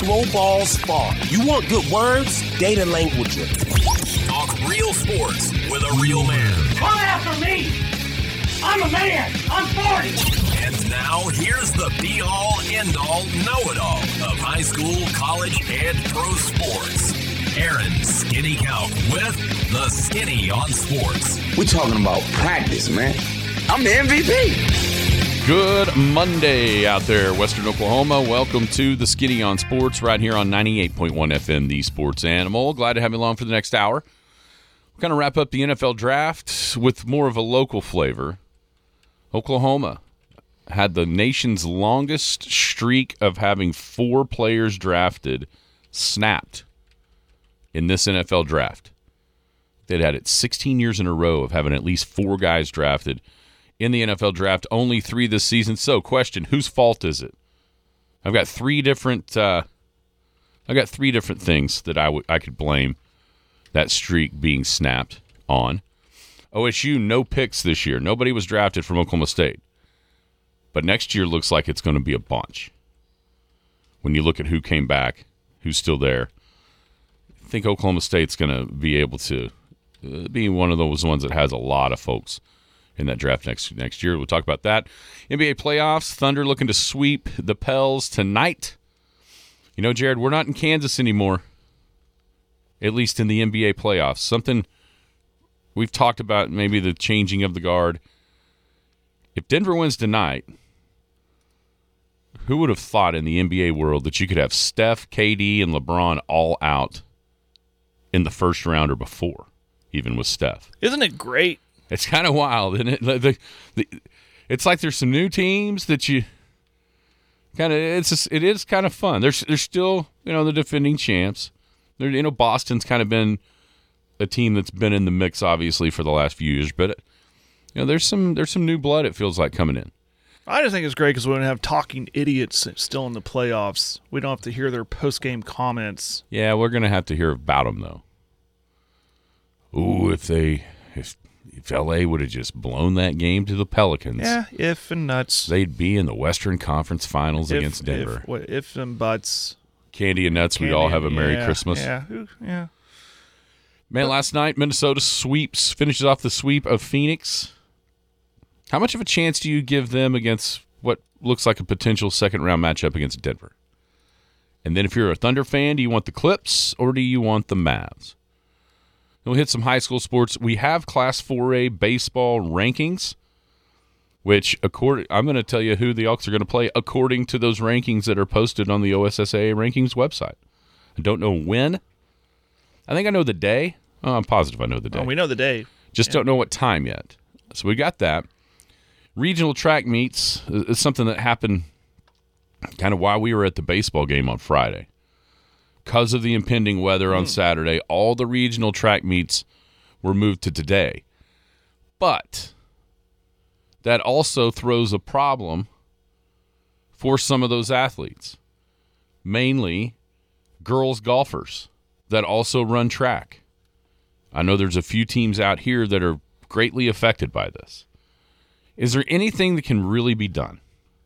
throw balls far. You want good words? Data Languager. Talk real sports with a real man. Come after me! I'm a man! I'm 40! And now, here's the be-all, end-all, know-it-all of high school, college, and pro sports. Aaron Skinny Count with the Skinny on Sports. We're talking about practice, man. I'm the MVP. Good Monday out there, Western Oklahoma. Welcome to the Skinny on Sports right here on 98.1 FM, the Sports Animal. Glad to have you along for the next hour. We're going to wrap up the NFL draft with more of a local flavor. Oklahoma had the nation's longest streak of having 4 players drafted snapped in this NFL draft. They'd had it 16 years in a row of having at least 4 guys drafted in the NFL draft, only 3 this season. So, question, whose fault is it? I've got 3 different things that I could blame that streak being snapped on. OSU, no picks this year. Nobody was drafted from Oklahoma State. But next year looks like it's going to be a bunch. When you look at who came back, who's still there, I think Oklahoma State's going to be able to be one of those ones that has a lot of folks in that draft next year. We'll talk about that. NBA playoffs, Thunder looking to sweep the Pels tonight. You know, Jared, we're not in Kansas anymore, at least in the NBA playoffs. Something we've talked about, maybe the changing of the guard. If Denver wins tonight, who would have thought in the NBA world that you could have Steph, KD, and LeBron all out in the first round or before, even with Steph? Isn't it great? It's kind of wild, isn't it? It's like there's some new teams that you kind of. It is kind of fun. There's still the defending champs. Boston's kind of been a team that's been in the mix, obviously, for the last few years, but there's some new blood. It feels like coming in. I just think it's great because we don't have talking idiots still in the playoffs. We don't have to hear their post-game comments. Yeah, we're gonna have to hear about them though. Ooh, if LA would have just blown that game to the Pelicans, yeah, if and nuts, they'd be in the Western Conference Finals against Denver. If and buts, candy and nuts, we'd all have a Merry Christmas. Yeah. Man, last night Minnesota finishes off the sweep of Phoenix. How much of a chance do you give them against what looks like a potential second-round matchup against Denver? And then if you're a Thunder fan, do you want the Clips or do you want the Mavs? We'll hit some high school sports. We have Class 4A baseball rankings, which I'm going to tell you who the Elks are going to play according to those rankings that are posted on the OSSAA rankings website. I don't know when. I think I know the day. Oh, I'm positive I know the day. Oh, we know the day. Just don't know what time yet. So we got that. Regional track meets is something that happened kind of while we were at the baseball game on Friday. Because of the impending weather on Saturday, all the regional track meets were moved to today. But that also throws a problem for some of those athletes, mainly girls golfers that also run track. I know there's a few teams out here that are greatly affected by this. Is there anything that can really be done?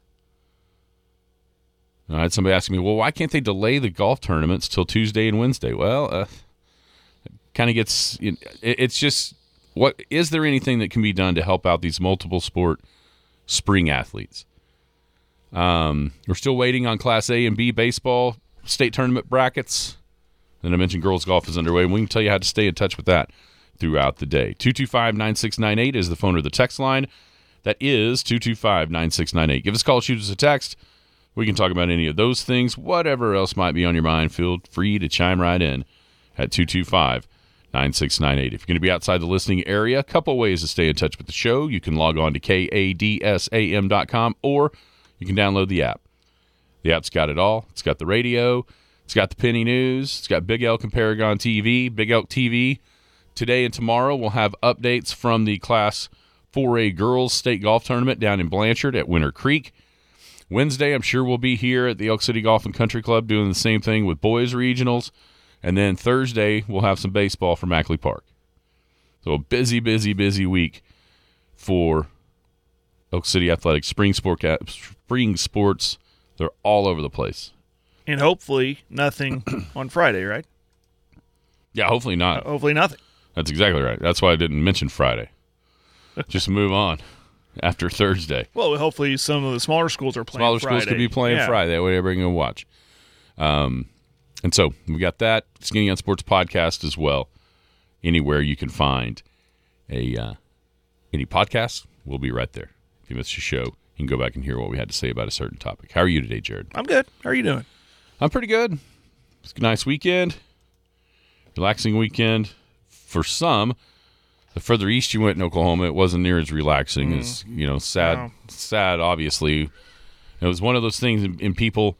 I had somebody asking me, well, why can't they delay the golf tournaments till Tuesday and Wednesday? Well, kind of gets – it's just – is there anything that can be done to help out these multiple sport spring athletes? We're still waiting on Class A and B baseball state tournament brackets. Then I mentioned girls golf is underway, and we can tell you how to stay in touch with that throughout the day. 225-9698 is the phone or the text line. That is 225-9698. Give us a call, shoot us a text. We can talk about any of those things. Whatever else might be on your mind, feel free to chime right in at 225-9698. If you're going to be outside the listening area, a couple ways to stay in touch with the show. You can log on to kadsam.com, or you can download the app. The app's got it all. It's got the radio. It's got the Penny News. It's got Big Elk and Paragon TV. Big Elk TV. Today and tomorrow we'll have updates from the Class 4A Girls State Golf Tournament down in Blanchard at Winter Creek. Wednesday, I'm sure we'll be here at the Elk City Golf and Country Club doing the same thing with boys regionals. And then Thursday, we'll have some baseball from Ackley Park. So a busy, busy, busy week for Elk City Athletics. Spring sports, they're all over the place. And hopefully nothing on Friday, right? Yeah, hopefully not. Hopefully nothing. That's exactly right. That's why I didn't mention Friday. Just move on after Thursday. Well, hopefully some of the smaller schools are playing Smaller Friday. schools could be playing Friday. That way everybody can watch. And so we got that Skinny on Sports podcast as well. Anywhere you can find any podcast, we'll be right there. If you missed your show, you can go back and hear what we had to say about a certain topic. How are you today, Jared? I'm good. How are you doing? I'm pretty good. It's a nice weekend. Relaxing weekend. For some, the further east you went in Oklahoma, it wasn't near as relaxing as, sad. No. Sad, obviously. It was one of those things, and people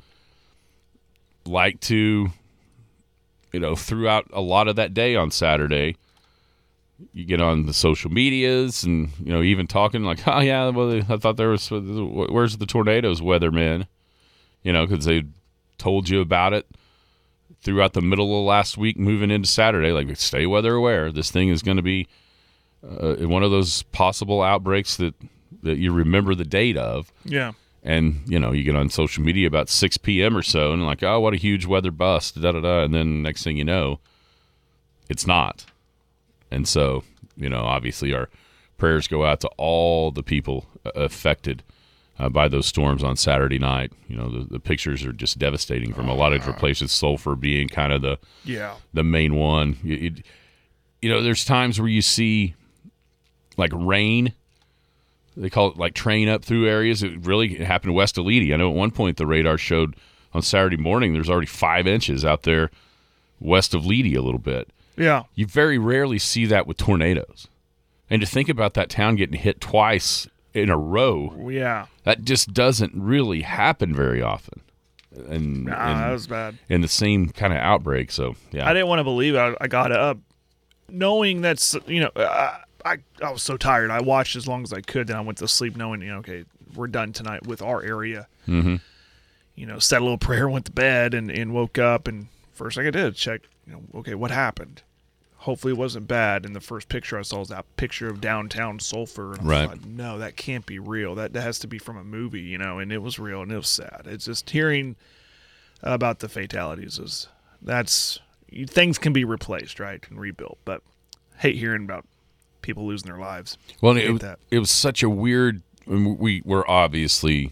like to, throughout a lot of that day on Saturday, you get on the social medias and, even talking like, oh, yeah, well, I thought there was, where's the tornadoes weatherman? Because they told you about it throughout the middle of last week moving into Saturday. Like, stay weather aware. This thing is going to be one of those possible outbreaks that you remember the date of. Yeah. And, you get on social media about 6 p.m. or so and like, oh, what a huge weather bust, da-da-da. And then next thing you know, it's not. And so, obviously our prayers go out to all the people affected by those storms on Saturday night. The pictures are just devastating from a lot of different places, Sulphur being kind of the main one. There's times where you see, like, rain. They call it, like, train up through areas. It happened west of Leedy. I know at one point the radar showed on Saturday morning there's already 5 inches out there west of Leedy a little bit. Yeah. You very rarely see that with tornadoes. And to think about that town getting hit twice in a row, yeah, that just doesn't really happen very often. And that was bad. In the same kind of outbreak, so, yeah. I didn't want to believe it. I got up knowing that's, I was so tired. I watched as long as I could, then I went to sleep knowing, okay, we're done tonight with our area. Mm-hmm. Said a little prayer, went to bed, and woke up, and first thing I did, check, okay, what happened? Hopefully it wasn't bad. And the first picture I saw was that picture of downtown Sulphur. And I thought, no, that can't be real. That has to be from a movie, and it was real, and it was sad. It's just hearing about the fatalities things can be replaced, right, and rebuilt. But hate hearing about people losing their lives. Well, it was such a weird. We were obviously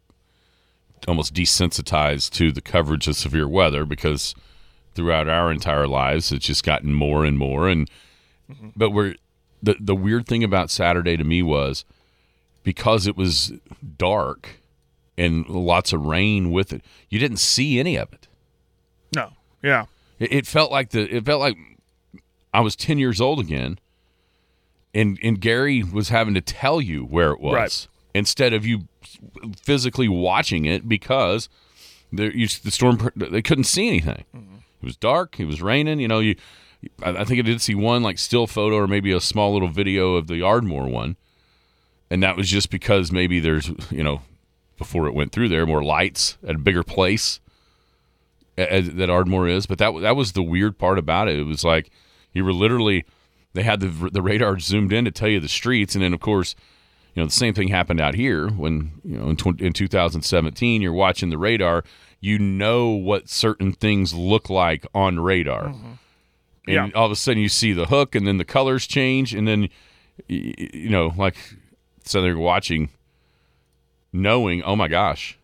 almost desensitized to the coverage of severe weather because throughout our entire lives it's just gotten more and more. And but the weird thing about Saturday to me was because it was dark and lots of rain with it, you didn't see any of it. No, yeah, it felt like I was 10 years old again. And Gary was having to tell you where it was instead of you physically watching it because the storm, they couldn't see anything. Mm-hmm. It was dark. It was raining. I think I did see one like still photo or maybe a small little video of the Ardmore one, and that was just because maybe there's before it went through there more lights at a bigger place that Ardmore is. But that was the weird part about it. It was like you were literally. They had the radar zoomed in to tell you the streets, and then of course, the same thing happened out here when in 2017 you're watching the radar, what certain things look like on radar, and all of a sudden you see the hook, and then the colors change, and then like so they're watching, knowing, oh my gosh,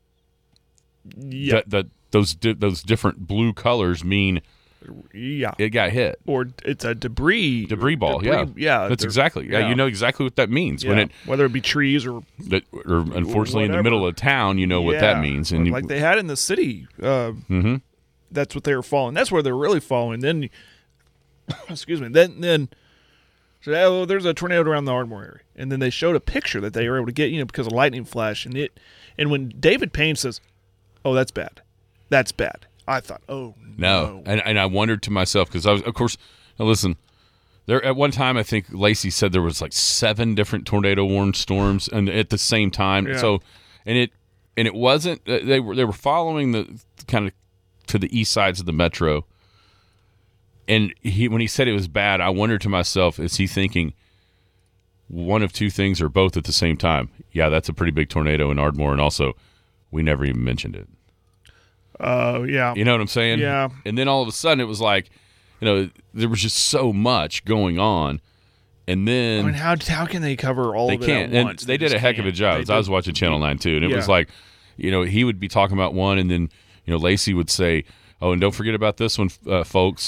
that those different blue colors mean. Yeah, it got hit, or it's a debris ball. Yeah, that's exactly. Yeah, you know exactly what that means whether it be trees or unfortunately in the middle of town, what that means. And like they had in the city, that's what they were following. That's where they're really following. Then, excuse me. Then, so there's a tornado around the Ardmore area, and then they showed a picture that they were able to get, because of lightning flash, and when David Payne says, "Oh, that's bad," I thought, oh, no. And I wondered to myself, because I was, of course, now listen, there at one time I think Lacey said there was like 7 different tornado-warned storms and at the same time. Yeah. So, and it wasn't, they were following the kind of to the east sides of the metro. And when he said it was bad, I wondered to myself, is he thinking one of two things or both at the same time? Yeah, that's a pretty big tornado in Ardmore, and also we never even mentioned it. Yeah. You know what I'm saying? Yeah. And then all of a sudden it was like, there was just so much going on. And then I mean, how can they cover all of it can't. at once? And they did a heck of a job. I was watching Channel 9 too, and it was like, he would be talking about one, and then Lacey would say, "Oh, and don't forget about this one, folks."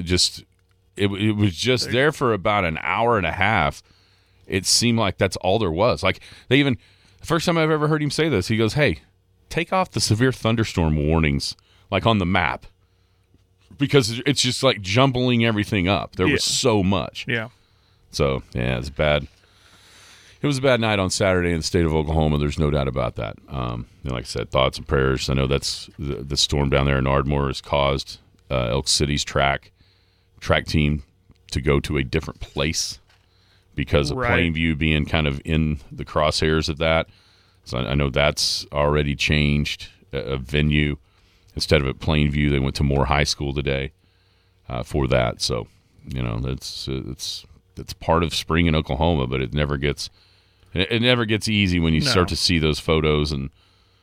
It was just there for about an hour and a half. It seemed like that's all there was. Like the first time I've ever heard him say this, he goes, "Hey, take off the severe thunderstorm warnings, like on the map, because it's just like jumbling everything up. There was so much." Yeah. So yeah, it's bad. It was a bad night on Saturday in the state of Oklahoma. There's no doubt about that. Like I said, thoughts and prayers. I know that's the storm down there in Ardmore has caused Elk City's track team to go to a different place because of Plainview being kind of in the crosshairs of that. So I know that's already changed a venue. Instead of at Plainview, they went to Moore High School today for that. So it's part of spring in Oklahoma, but it never gets easy when you start to see those photos and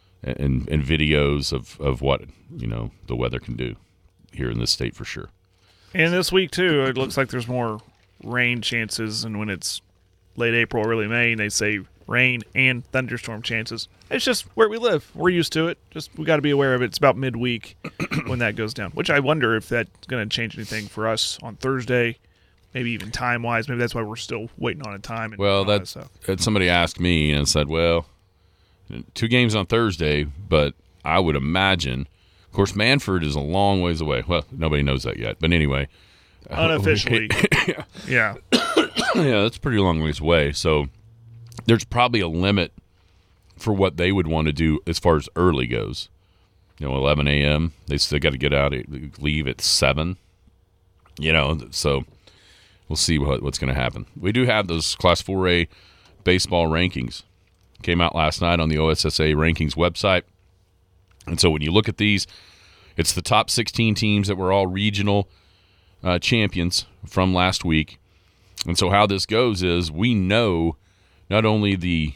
videos of what the weather can do here in this state for sure. And this week too, it looks like there's more rain chances, and when it's late April, early May, they say rain and thunderstorm chances. It's just where we live. We're used to it. Just we got to be aware of it. It's about midweek when that goes down, which I wonder if that's going to change anything for us on Thursday. Maybe even time-wise. Maybe that's why we're still waiting on a time. Somebody asked me and said, well, 2 games on Thursday, but I would imagine, of course, Manford is a long ways away. Well, nobody knows that yet. But anyway. Unofficially. Yeah. Yeah, that's a pretty long ways away. So there's probably a limit for what they would want to do as far as early goes. 11 a.m. They still got to get out, leave at 7. So we'll see what's going to happen. We do have those Class 4A baseball rankings. Came out last night on the OSSA rankings website. And so when you look at these, it's the top 16 teams that were all regional champions from last week. And so how this goes is we know not only the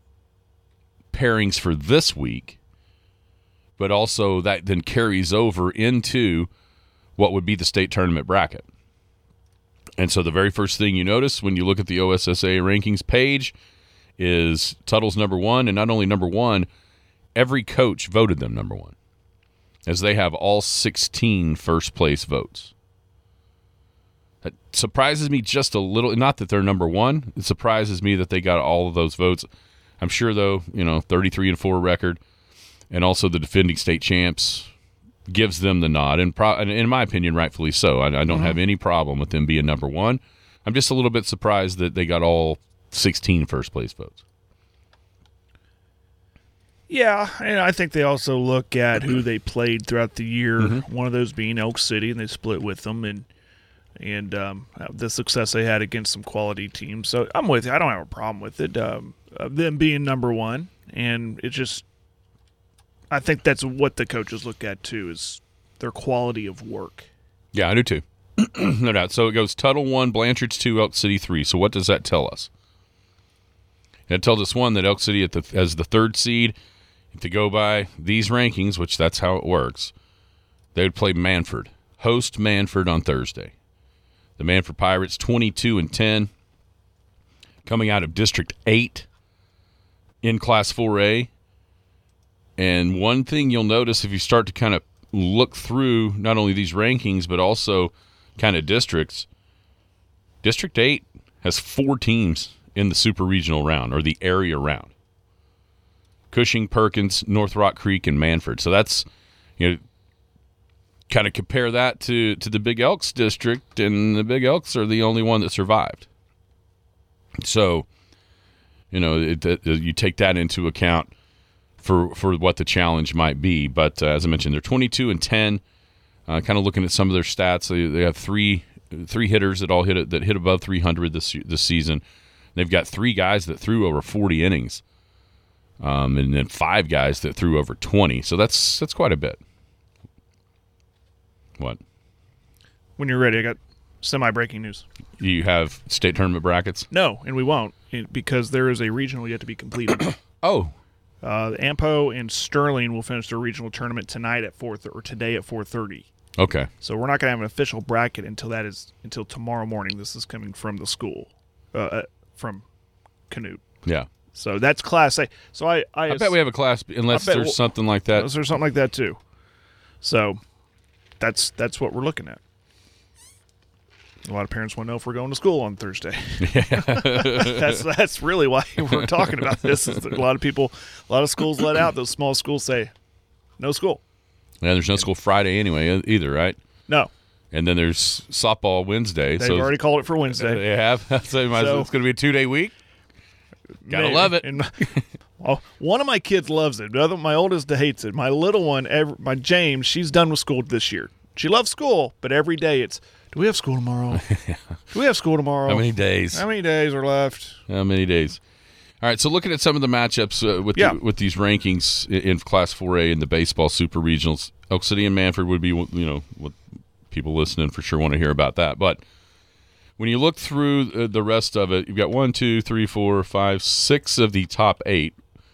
pairings for this week, but also that then carries over into what would be the state tournament bracket. And so the very first thing you notice when you look at the OSSA rankings page is Tuttle's number 1, and not only number 1, every coach voted them number 1, as they have all 16 first-place votes. That surprises me just a little. Not that they're number 1. It surprises me that they got all of those votes. I'm sure, though, 33-4 record, and also the defending state champs gives them the nod, and in my opinion, rightfully so. I don't have any problem with them being number 1. I'm just a little bit surprised that they got all 16 first-place votes. Yeah, and I think they also look at who they played throughout the year, one of those being Elk City, and they split with them, and the success they had against some quality teams. So I'm with you. I don't have a problem with it, them being number 1, and it just – I think that's what the coaches look at, too, is their quality of work. Yeah, I do, too. No doubt. So it goes Tuttle 1, Blanchard's 2, Elk City 3. So what does that tell us? It tells us, one, that Elk City as the 3rd seed, to go by these rankings, which that's how it works, they would play Manford, host Manford on Thursday. The Manford Pirates 22-10, coming out of District 8 in Class 4A. And one thing you'll notice if you start to kind of look through not only these rankings but also kind of districts, District 8 has 4 teams in the super regional round or the area round. Cushing, Perkins, North Rock Creek, and Manford. So that's, kind of compare that to the Big Elks district, and the Big Elks are the only one that survived. So, you take that into account for what the challenge might be. But as I mentioned, they're 22-10. Kind of looking at some of their stats, they have three hitters that hit above 300 this season. They've got 3 guys that threw over 40 innings, and then 5 guys that threw over 20. So that's quite a bit. What? When you're ready, I got semi-breaking news. You have state tournament brackets? No, and we won't, because there is a regional yet to be completed. Oh. Ampo and Sterling will finish their regional tournament tonight at 4:30 or today at 4:30. Okay. So we're not going to have an official bracket until tomorrow morning. This is coming from the school, from Canute. Yeah. So that's Class A. So I bet we have a class unless there's something like that. There's something like that too. So that's what we're looking at. A lot of parents want to know if we're going to school on Thursday. Yeah. that's really why we're talking about this. Is that a lot of schools let out. Those small schools say no school. Yeah, there's no school Friday anyway either, right? No. And then there's softball Wednesday. They've already called it for Wednesday. They have. So it's going to be a 2-day week. Gotta love it. Well, one of my kids loves it. The other, my oldest hates it. My little one, my James, she's done with school this year. She loves school, but every day it's, do we have school tomorrow? Do we have school tomorrow? How many days? How many days are left? How many days? All right, so looking at some of the matchups with these rankings in Class 4A and the baseball super regionals, Elk City and Manford would be, what people listening for sure want to hear about that. But when you look through the rest of it, you've got 1, 2, 3, 4, 5, 6 of the top 8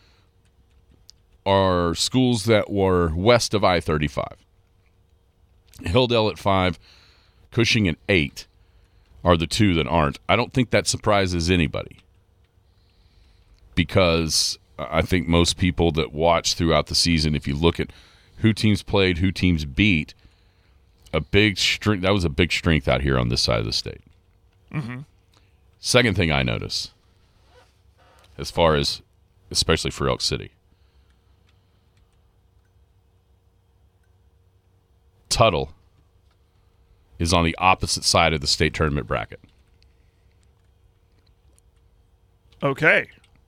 are schools that were west of I-35. Hilldale at 5, Cushing at 8 are the 2 that aren't. I don't think that surprises anybody because I think most people that watch throughout the season, if you look at who teams played, who teams beat, that was a big strength out here on this side of the state. Mm-hmm. Second thing I notice, as far as especially for Elk City, Tuttle is on the opposite side of the state tournament bracket. Okay.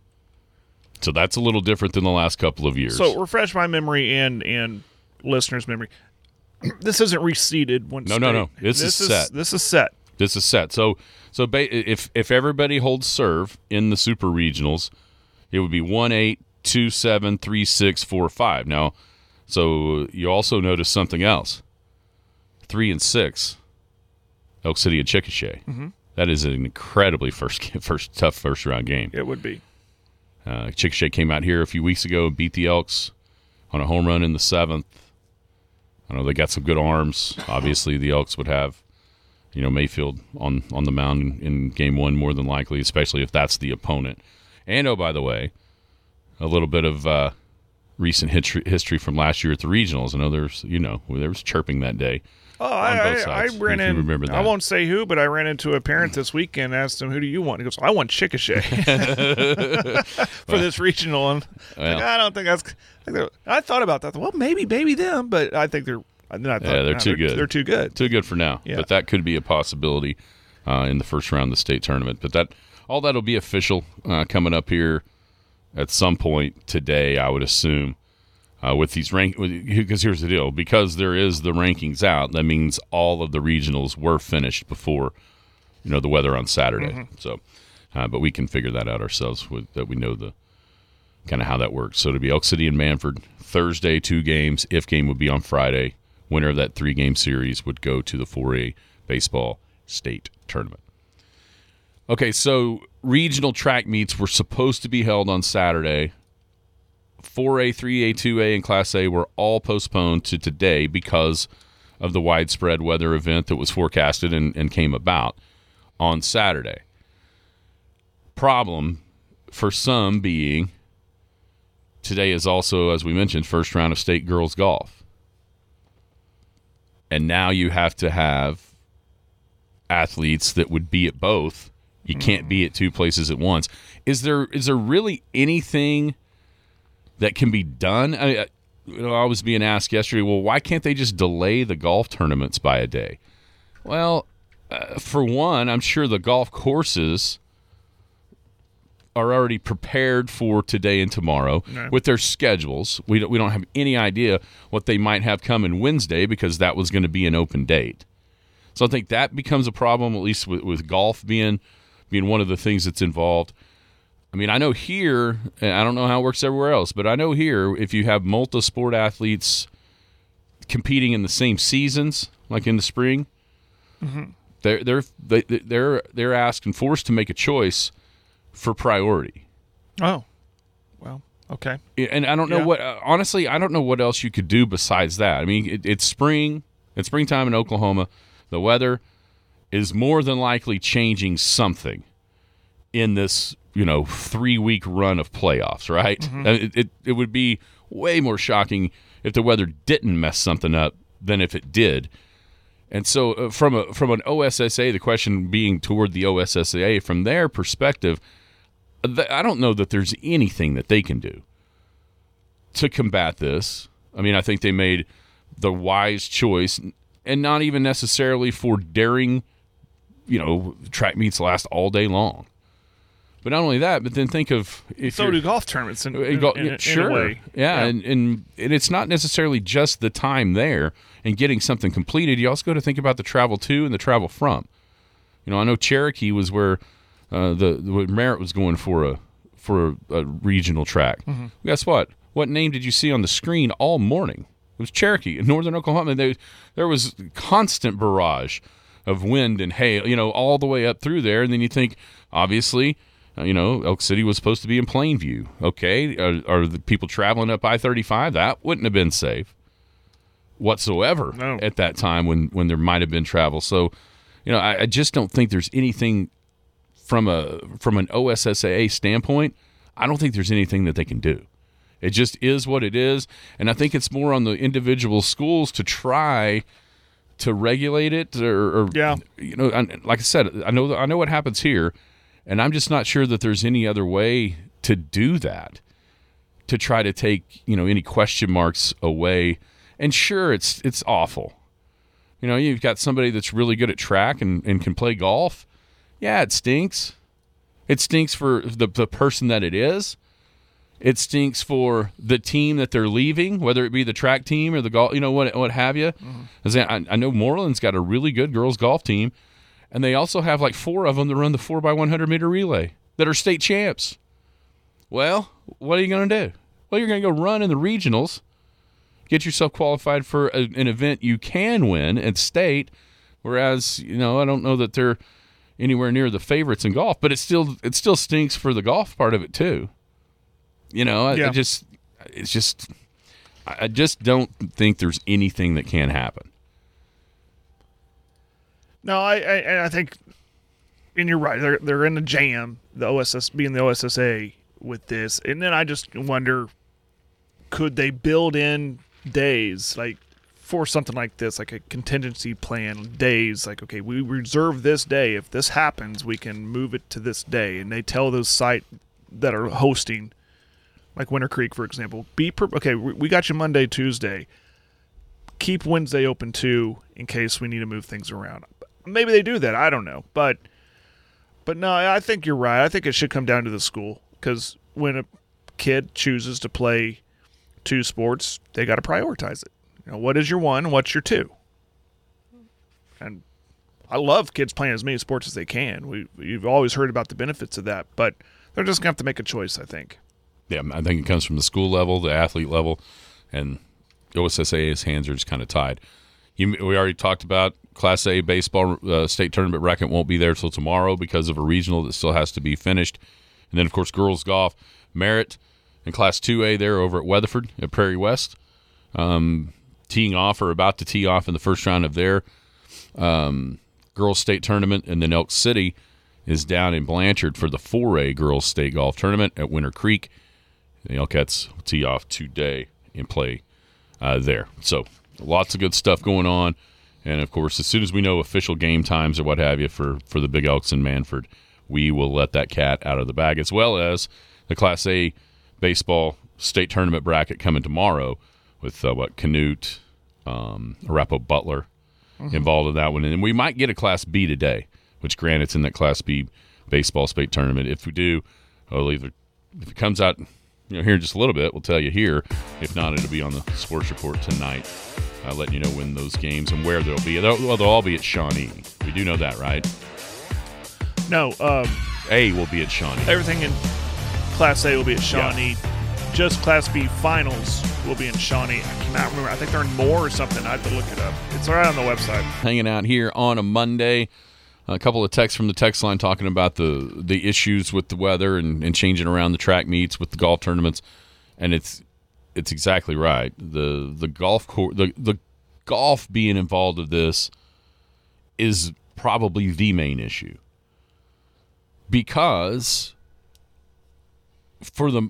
So that's a little different than the last couple of years. So refresh my memory and listeners' memory. This isn't reseeded. No. This is set. This is set. This is set. So if everybody holds serve in the super regionals, it would be 1-8, 2-7, 3-6, 4-5. Now, so you also notice something else. 3 and 6, Elk City and Chickasha. Mm-hmm. That is an incredibly tough first round game. It would be. Chickasha came out here a few weeks ago and beat the Elks on a home run in the 7th. I know they got some good arms. Obviously, the Elks would have, Mayfield on the mound in game 1 more than likely, especially if that's the opponent. And, oh, by the way, a little bit of recent history from last year at the regionals. I know there was chirping that day. Oh, I ran in. Remember that. I won't say who, but I ran into a parent this weekend. Asked him, "Who do you want?" He goes, "I want Chickasha for this regional." And I don't think that's. I thought about that. Well, maybe them, but I think they're. They're too good. They're too good. Too good for now. Yeah. But that could be a possibility in the first round of the state tournament. But that'll be official coming up here at some point today, I would assume. With these because here's the deal: because there is the rankings out, that means all of the regionals were finished before, the weather on Saturday. Mm-hmm. So, but we can figure that out ourselves that we know the kind of how that works. So it'll be Elk City and Manford Thursday, 2 games. If game would be on Friday. Winner of that 3-game series would go to the 4A baseball state tournament. Okay, so regional track meets were supposed to be held on Saturday. 4A, 3A, 2A, and Class A were all postponed to today because of the widespread weather event that was forecasted and came about on Saturday. Problem for some being today is also, as we mentioned, first round of state girls golf. And now you have to have athletes that would be at both. You can't be at 2 places at once. Is there really anything that can be done? I was being asked yesterday, well, why can't they just delay the golf tournaments by a day? Well, for one, I'm sure the golf courses are already prepared for today and tomorrow with their schedules. We don't have any idea what they might have coming Wednesday because that was going to be an open date. So I think that becomes a problem, at least with golf being one of the things that's involved. I mean, I know here, and I don't know how it works everywhere else, but I know here if you have multi-sport athletes competing in the same seasons, like in the spring, mm-hmm. they're asked and forced to make a choice for priority. Oh, well, Okay. And I don't know what honestly, I don't know what else you could do besides that. I mean, it's spring. It's springtime in Oklahoma. The weather is more than likely changing something in this, 3-week run of playoffs, right? Mm-hmm. It would be way more shocking if the weather didn't mess something up than if it did. And so from an OSSA, the question being toward the OSSA, from their perspective, I don't know that there's anything that they can do to combat this. I mean, I think they made the wise choice, and not even necessarily for daring, track meets last all day long. But not only that, but then think of if so do golf tournaments in sure. a way. Yeah. And it's not necessarily just the time there and getting something completed. You also got to think about the travel to and the travel from. I know Cherokee was where the Merritt was going for a regional track. Mm-hmm. Guess what? What name did you see on the screen all morning? It was Cherokee in northern Oklahoma. There was constant barrage of wind and hail, all the way up through there. And then you think, obviously, Elk City was supposed to be in Plainview. Okay, are the people traveling up I-35? That wouldn't have been safe whatsoever at that time when there might have been travel. So, I just don't think there's anything from an OSSAA standpoint. I don't think there's anything that they can do. It just is what it is, and I think it's more on the individual schools to try to regulate it, or like I said, I know what happens here. And I'm just not sure that there's any other way to do that, to try to take, any question marks away. And sure, it's awful. You've got somebody that's really good at track and can play golf. Yeah, it stinks. It stinks for the person that it is. It stinks for the team that they're leaving, whether it be the track team or the golf, what have you. Mm-hmm. I know Moreland's got a really good girls golf team. And they also have like 4 of them that run the 4x100 meter relay that are state champs. Well, what are you going to do? Well, you're going to go run in the regionals, get yourself qualified for an event you can win at state, whereas, I don't know that they're anywhere near the favorites in golf, but it still stinks for the golf part of it too. I just don't think there's anything that can happen. No, I think, and you're right. They're in a jam. The OSSA with this, and then I just wonder, could they build in days like for something like this, like a contingency plan? Days like, okay, we reserve this day. If this happens, we can move it to this day. And they tell those sites that are hosting, like Winter Creek, for example, okay. We got you Monday, Tuesday. Keep Wednesday open too, in case we need to move things around. Maybe they do that. I don't know. But no, I think you're right. I think it should come down to the school, because when a kid chooses to play 2 sports, they got to prioritize it. What is your 1? What's your 2? And I love kids playing as many sports as they can. You've always heard about the benefits of that, but they're just going to have to make a choice, I think. Yeah, I think it comes from the school level, the athlete level, and OSSA's hands are just kind of tied. We already talked about Class A baseball state tournament bracket won't be there till tomorrow because of a regional that still has to be finished. And then, of course, girls golf, Merritt and Class 2A there over at Weatherford at Prairie West, teeing off or about to tee off in the first round of their girls state tournament. And then Elk City is down in Blanchard for the 4A girls state golf tournament at Winter Creek. The Elkettes will tee off today and play there. So lots of good stuff going on. And, of course, as soon as we know official game times or what have you for the Big Elks in Manford, we will let that cat out of the bag, as well as the Class A baseball state tournament bracket coming tomorrow with, Canute, Arapahoe Butler involved in that one. And we might get a Class B today, which, granted, it's in that Class B baseball state tournament. If we do, if it comes out here in just a little bit, we'll tell you here. If not, it'll be on the Sports Report tonight. Letting you know when those games and where they'll be. They'll all be at Shawnee. We do know that, right? No. A will be at Shawnee. Everything in Class A will be at Shawnee. Yeah. Just Class B finals will be in Shawnee. I cannot remember. I think they're in Moore or something. I have to look it up. It's right on the website. Hanging out here on a Monday. A couple of texts from the text line talking about the issues with the weather and changing around the track meets with the golf tournaments. and it's exactly right. The golf course, the golf being involved in this is probably the main issue, because for the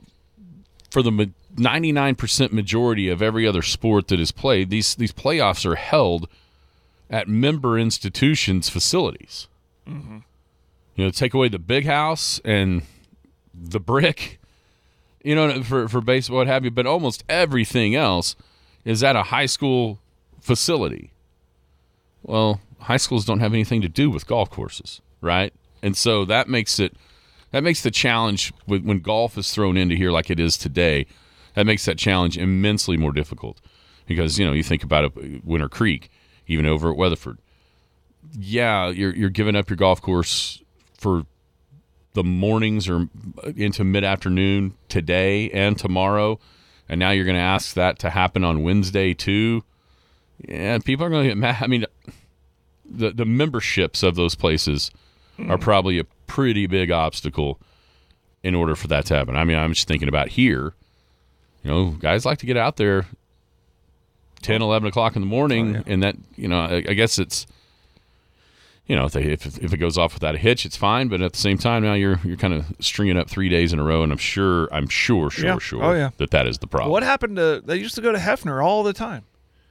99% majority of every other sport that is played, these playoffs are held at member institutions' facilities. Mm-hmm. You know, take away the big house and the brick, you know, for baseball, what have you, but almost everything else is at a high school facility. Well, high schools don't have anything to do with golf courses, right? And so that makes the challenge when golf is thrown into here like it is today, that makes that challenge immensely more difficult. Because, you know, you think about it, Winter Creek, even over at Weatherford. Yeah, you're giving up your golf course for the mornings or into mid-afternoon today and tomorrow, and now you're going to ask that to happen on Wednesday too. Yeah, people are going to get mad. I mean, the memberships of those places are probably a pretty big obstacle in order for that to happen. I mean, I'm just thinking about here. You know, guys like to get out there 10, 11 o'clock in the morning, and that, you know, I guess it's, you know, if it goes off without a hitch, it's fine. But at the same time, now you're kind of stringing up 3 days in a row, and I'm sure that is the problem. What happened to? They used to go to Hefner all the time.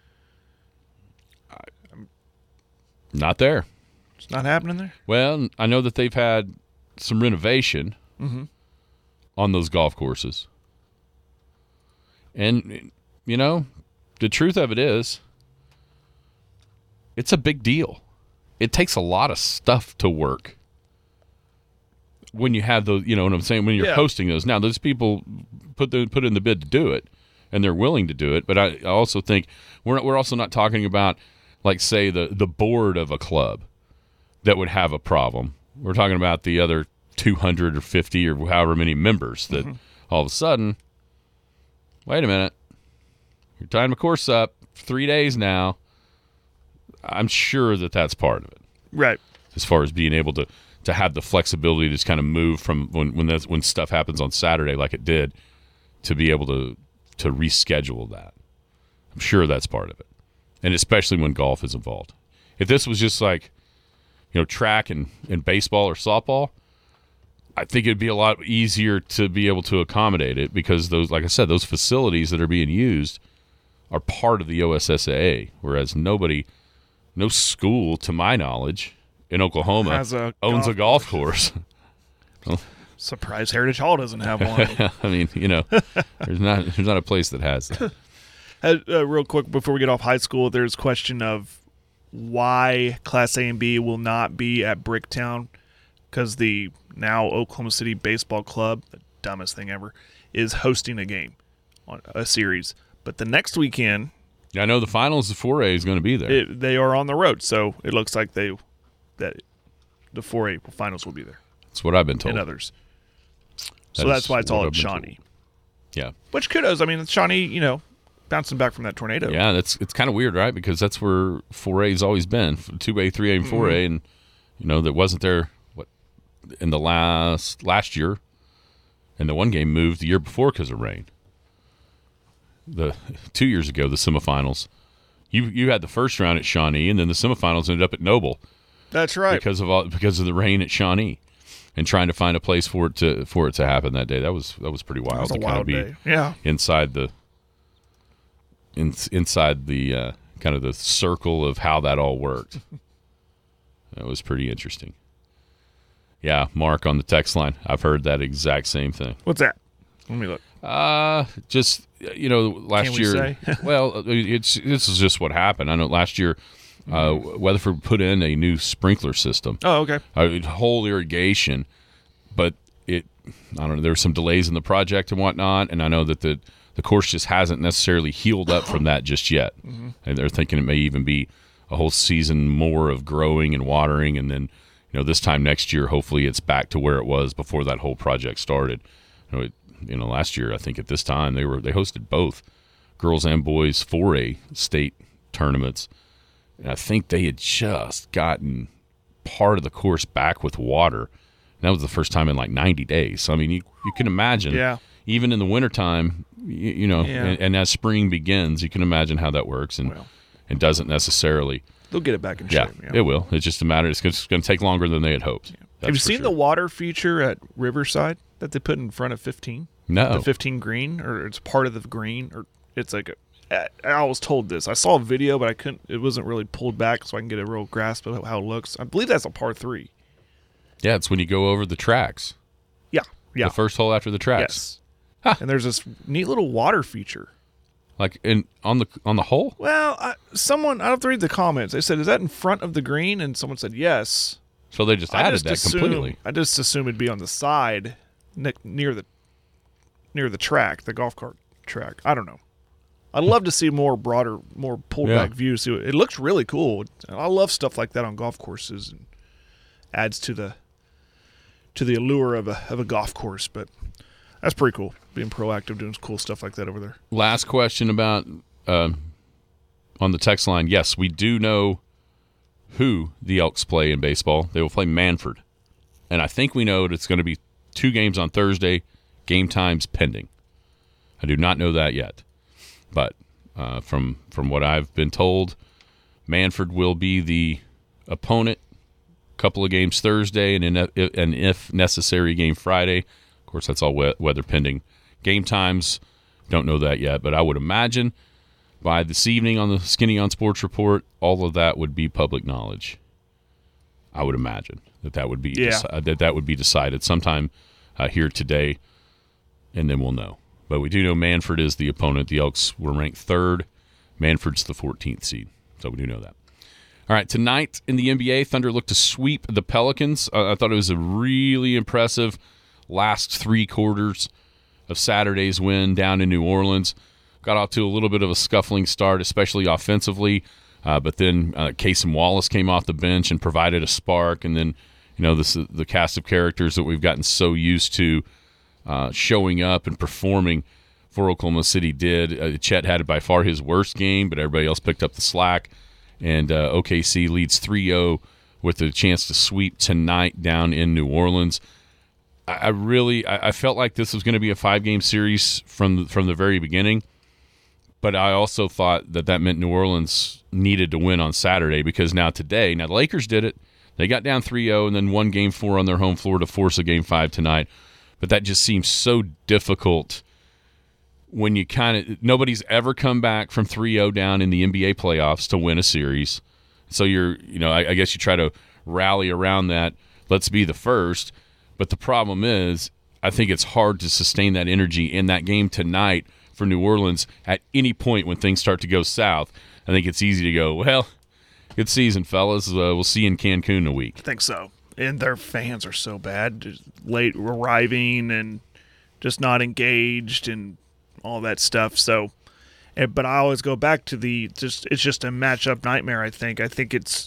Not there. It's not happening there. Well, I know that they've had some renovation on those golf courses, and you know, the truth of it is, it's a big deal. It takes a lot of stuff to work when you have those, you know what I'm saying, when you're hosting those. Now, those people put in the bid to do it, and they're willing to do it, but I also think we're also not talking about, like, say, the board of a club that would have a problem. We're talking about the other 200 or 50 or however many members that all of a sudden, wait a minute, you're tying my course up 3 days now. I'm sure that that's part of it, right? As far as being able to have the flexibility to just kind of move from when stuff happens on Saturday like it did, to be able to reschedule that. I'm sure that's part of it, and especially when golf is involved. If this was just like, you know, track and baseball or softball, I think it'd be a lot easier to be able to accommodate it, because those, like I said, those facilities that are being used are part of the OSSAA, whereas no school, to my knowledge, in Oklahoma owns a golf course. Surprise, Heritage Hall doesn't have one. I mean, you know, there's not a place that has that. Real quick, before we get off high school, there's a question of why Class A and B will not be at Bricktown, because the now Oklahoma City Baseball Club, the dumbest thing ever, is hosting a game, on a series. But the next weekend, I know the finals of 4A is going to be there. They are on the road, so it looks like the 4A finals will be there. That's what I've been told. And others. So that's why it's all at Shawnee. Yeah. Which kudos. I mean, it's Shawnee, you know, bouncing back from that tornado. Yeah, it's kind of weird, right? Because that's where 4A's always been, 2A, 3A, and 4A, and you know that wasn't there in the last year, and the one game moved the year before because of rain. The 2 years ago, the semifinals, you had the first round at Shawnee, and then the semifinals ended up at Noble. That's right, because of the rain at Shawnee, and trying to find a place for it to happen that day. That was pretty wild. That was a wild day. Yeah, inside the kind of the circle of how that all worked. That was pretty interesting. Yeah, Mark on the text line, I've heard that exact same thing. What's that? Let me look. Just, you know, last year. Well, this is just what happened. I know last year, Weatherford put in a new sprinkler system. Oh, okay. Whole irrigation, but I don't know. There were some delays in the project and whatnot, and I know that the course just hasn't necessarily healed up from that just yet. And they're thinking it may even be a whole season more of growing and watering, and then, you know, this time next year, hopefully it's back to where it was before that whole project started. You know, last year, I think at this time, they hosted both girls and boys 4A state tournaments. And I think they had just gotten part of the course back with water. And that was the first time in like 90 days. So, I mean, you can imagine even in the wintertime, and as spring begins, you can imagine how that works, and it doesn't necessarily. They'll get it back in shape. Yeah, it will. It's just a matter. It's going to take longer than they had hoped. Yeah. Have you seen the water feature at Riverside that they put in front of 15? No. The 15 green, or it's part of the green, or it's like I was told this. I saw a video, but I couldn't. It wasn't really pulled back, so I can get a real grasp of how it looks. I believe that's a par 3. Yeah, it's when you go over the tracks. Yeah. The first hole after the tracks. Yes. Huh. And there's this neat little water feature. Like on the hole? Well, I have to read the comments. They said, "Is that in front of the green?" And someone said, "Yes." So they just added that completely. I just assume it'd be on the side, near the track, the golf cart track. I don't know. I'd love to see more broader, more pulled back views. It looks really cool. I love stuff like that on golf courses, and adds to the allure of a golf course. But that's pretty cool, being proactive, doing cool stuff like that over there. Last question about on the text line. Yes, we do know who the Elks play in baseball. They will play Manford. And I think we know that it's going to be 2 games on Thursday, game times pending. I do not know that yet. But from what I've been told, Manford will be the opponent. Couple of games Thursday, and if necessary, game Friday. Of course, that's all weather pending. Game times, don't know that yet, but I would imagine by this evening on the Skinny on Sports Report, all of that would be public knowledge. I would imagine that would be that would be decided sometime here today, and then we'll know. But we do know Manford is the opponent. The Elks were ranked 3rd. Manford's the 14th seed, so we do know that. All right, tonight in the NBA, Thunder looked to sweep the Pelicans. I thought it was a really impressive last 3 quarters of Saturday's win down in New Orleans. Got off to a little bit of a scuffling start, especially offensively, but then Cason Wallace came off the bench and provided a spark, and then the cast of characters that we've gotten so used to showing up and performing for Oklahoma City did. Chet had by far his worst game, but everybody else picked up the slack. And OKC leads 3-0 with a chance to sweep tonight down in New Orleans. I felt like this was going to be a 5-game series from the very beginning, but I also thought that meant New Orleans needed to win on Saturday, because now the Lakers did it. They got down 3-0 and then won Game 4 on their home floor to force a Game 5 tonight. But that just seems so difficult when you nobody's ever come back from 3-0 down in the NBA playoffs to win a series. So I guess you try to rally around that. Let's be the first. But the problem is, I think it's hard to sustain that energy in that game tonight for New Orleans at any point when things start to go south. I think it's easy to go, well, good season, fellas. We'll see you in Cancun in a week. I think so. And their fans are so bad, just late arriving and just not engaged and all that stuff. So, but I always go back to it's just a matchup nightmare. I think it's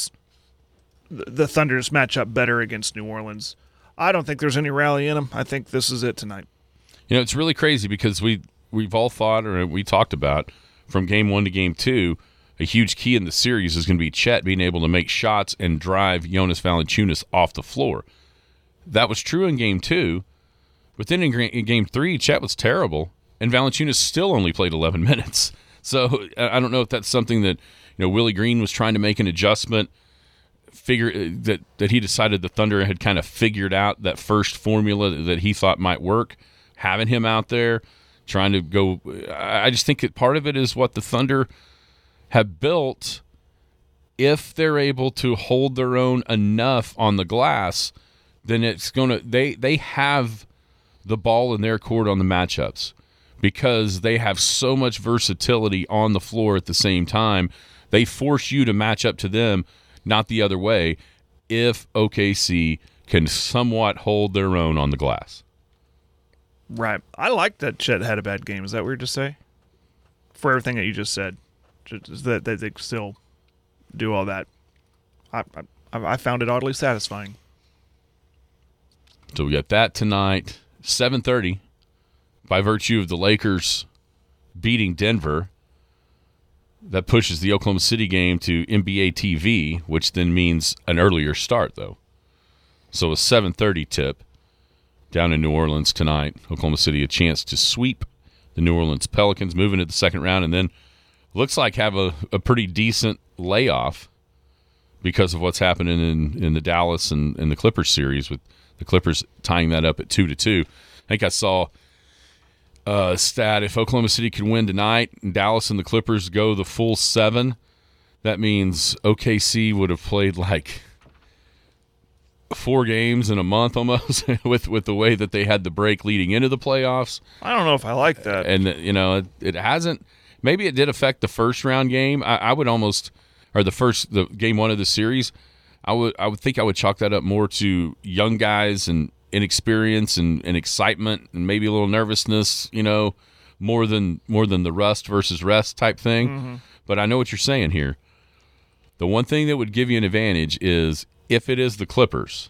the Thunder's match up better against New Orleans. I don't think there's any rally in them. I think this is it tonight. It's really crazy because we've all thought, or we talked about, from Game 1 to Game 2, a huge key in the series is going to be Chet being able to make shots and drive Jonas Valanciunas off the floor. That was true in Game 2, but then in Game 3, Chet was terrible, and Valanciunas still only played 11 minutes. So I don't know if that's something that Willie Green was trying to make an adjustment, that he decided the Thunder had kind of figured out that first formula that he thought might work, having him out there trying to go. I just think that part of it is what the Thunder have built. If they're able to hold their own enough on the glass, then it's going to they have the ball in their court on the matchups, because they have so much versatility on the floor at the same time. They force you to match up to them, not the other way, if OKC can somewhat hold their own on the glass. Right. I like that Chet had a bad game. Is that weird to say? For everything that you just said, just that they still do all that. I found it oddly satisfying. So we got that tonight, 7:30, by virtue of the Lakers beating Denver. That pushes the Oklahoma City game to NBA TV, which then means an earlier start, though. So a 7:30 tip down in New Orleans tonight. Oklahoma City a chance to sweep the New Orleans Pelicans, moving to the second round, and then looks like have a pretty decent layoff because of what's happening in the Dallas and the Clippers series, with the Clippers tying that up at 2-2. I think I saw a stat, if Oklahoma City could win tonight and Dallas and the Clippers go the full 7, that means OKC would have played like 4 games in a month almost with the way that they had the break leading into the playoffs. I don't know if I like that. And, it hasn't – maybe it did affect the first round game. I would almost – or the game 1 of the series, I would think I would chalk that up more to young guys and inexperience and excitement and maybe a little nervousness, more than the rust versus rest type thing. Mm-hmm. But I know what you're saying here. The one thing that would give you an advantage is if it is the Clippers,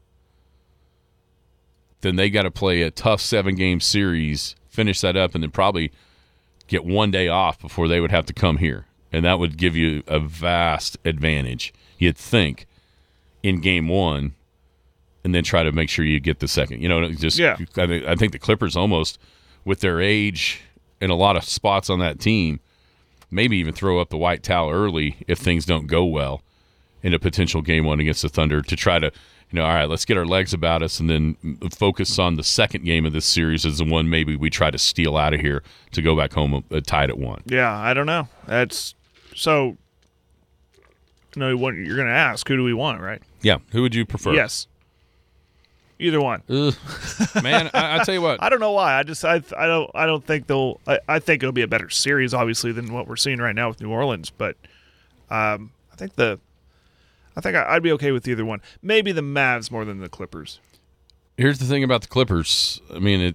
then they got to play a tough 7-game series, finish that up, and then probably get 1 day off before they would have to come here. And that would give you a vast advantage, you'd think, in game 1, and then try to make sure you get the second. I think the Clippers almost, with their age and a lot of spots on that team, maybe even throw up the white towel early if things don't go well in a potential game 1 against the Thunder to try to, all right, let's get our legs about us and then focus on the second game of this series as the one maybe we try to steal out of here to go back home tied at 1. Yeah, I don't know. That's so. You're going to ask, who do we want, right? Yeah, who would you prefer? Yes, either one. Man, I tell you what. I don't know why. I don't think they'll. I think it'll be a better series, obviously, than what we're seeing right now with New Orleans. But I think I'd be okay with either one. Maybe the Mavs more than the Clippers. Here's the thing about the Clippers. I mean,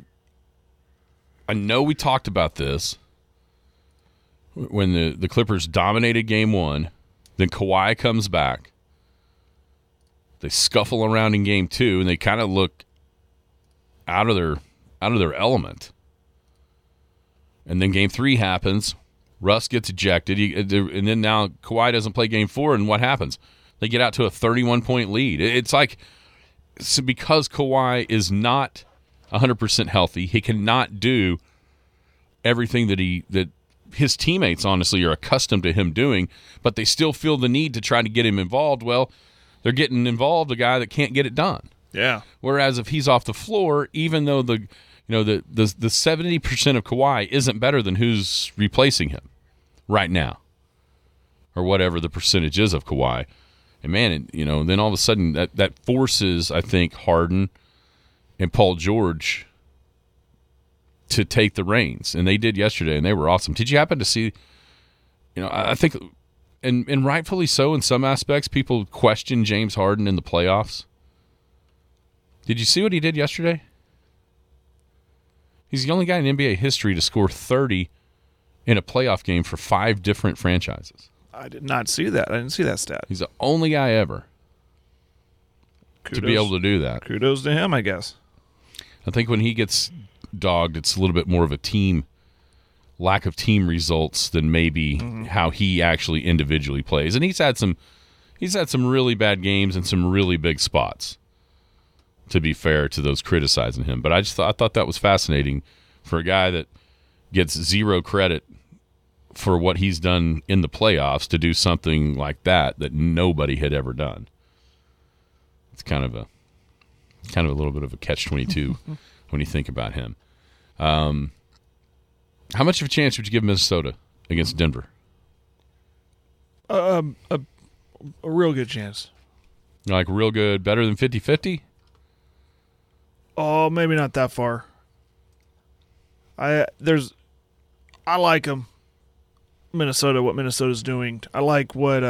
I know we talked about this when the Clippers dominated game 1. Then Kawhi comes back. They scuffle around in game 2, and they kind of look out of their element. And then game 3 happens. Russ gets ejected, and then now Kawhi doesn't play game 4, and what happens? They get out to a 31-point lead. It's because Kawhi is not 100% healthy. He cannot do everything that his teammates, honestly, are accustomed to him doing, but they still feel the need to try to get him involved. Well, they're getting involved a guy that can't get it done. Yeah. Whereas if he's off the floor, even though the 70% of Kawhi isn't better than who's replacing him right now, or whatever the percentage is of Kawhi, and man, then all of a sudden that forces, I think, Harden and Paul George to take the reins, and they did yesterday, and they were awesome. Did you happen to see? I think, and rightfully so in some aspects, people question James Harden in the playoffs. Did you see what he did yesterday? He's the only guy in NBA history to score 30 in a playoff game for 5 different franchises. I did not see that. I didn't see that stat. He's the only guy ever to be able to do that. Kudos to him, I guess. I think when he gets dogged, it's a little bit more of a lack of team results than maybe how he actually individually plays. And he's had some really bad games and some really big spots, to be fair to those criticizing him. But I thought that was fascinating for a guy that gets zero credit for what he's done in the playoffs to do something like that nobody had ever done. It's kind of a little bit of a catch-22 when you think about him. How much of a chance would you give Minnesota against Denver? A real good chance. Like real good, better than 50-50? Oh, maybe not that far. I like them. Minnesota, what Minnesota's doing. I like what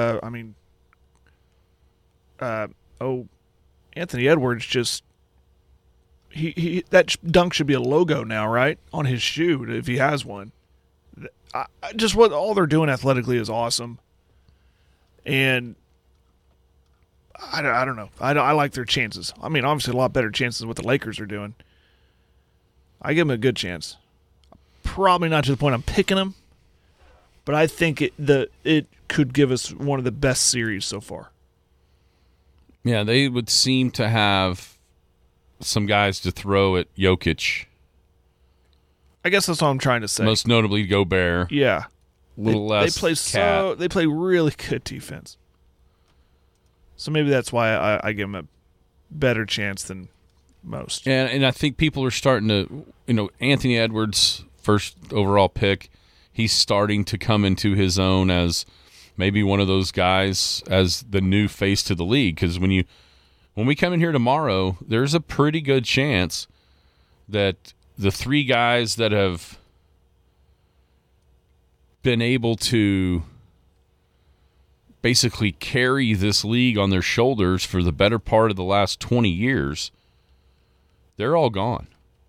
Anthony Edwards just he that dunk should be a logo now, right? On his shoe if he has one. Just what all they're doing athletically is awesome. And I don't know. I like their chances. I mean, obviously a lot better chances than what the Lakers are doing. I give them a good chance. Probably not to the point I'm picking them, but I think it could give us one of the best series so far. Yeah, they would seem to have some guys to throw at Jokic. I guess that's what I'm trying to say. Most notably, Gobert. Yeah. Less they play really good defense. So maybe that's why I give them a better chance than most. And I think people are starting to, Anthony Edwards, first overall pick, he's starting to come into his own as maybe one of those guys as the new face to the league. Because when we come in here tomorrow, there's a pretty good chance that the three guys that have been able to basically carry this league on their shoulders for the better part of the last 20 years, they're all gone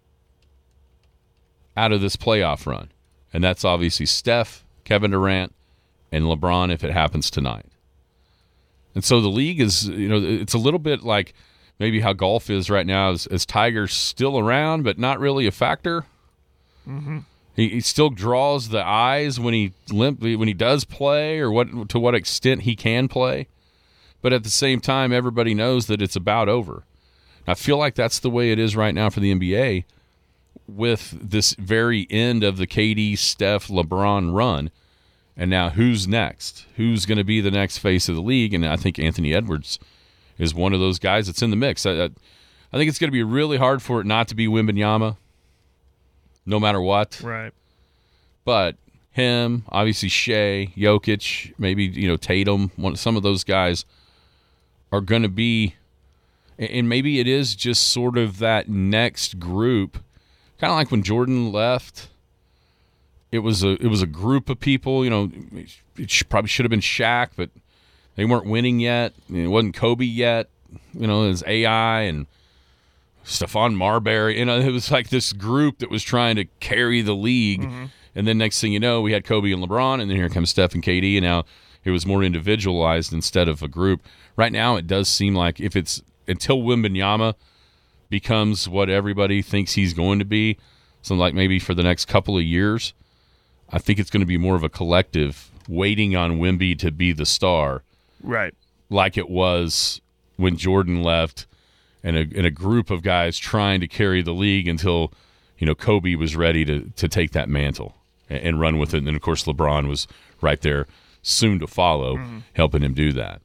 out of this playoff run. And that's obviously Steph, Kevin Durant, and LeBron if it happens tonight. And so the league is, it's a little bit like maybe how golf is right now as Tiger's still around but not really a factor. Mm-hmm. He still draws the eyes when he does play or to what extent he can play. But at the same time, everybody knows that it's about over. I feel like that's the way it is right now for the NBA with this very end of the KD, Steph, LeBron run. And now who's next? Who's going to be the next face of the league? And I think Anthony Edwards is one of those guys that's in the mix. I think it's going to be really hard for it not to be Wembanyama, no matter what. Right. But him, obviously Shea, Jokic, maybe Tatum, some of those guys are going to be, and maybe it is just sort of that next group, kind of like when Jordan left. It was a group of people. It probably should have been Shaq, but they weren't winning yet. It wasn't Kobe yet. It was AI and Stephon Marbury. It was like this group that was trying to carry the league. Mm-hmm. And then next thing you know, we had Kobe and LeBron, and then here comes Steph and KD, and now it was more individualized instead of a group. Right now, it does seem like until Wembanyama becomes what everybody thinks he's going to be, something like maybe for the next couple of years, I think it's going to be more of a collective waiting on Wemby to be the star. Right. Like it was when Jordan left and a group of guys trying to carry the league until, Kobe was ready to take that mantle and run with it. And then, of course, LeBron was right there soon to follow, helping him do that.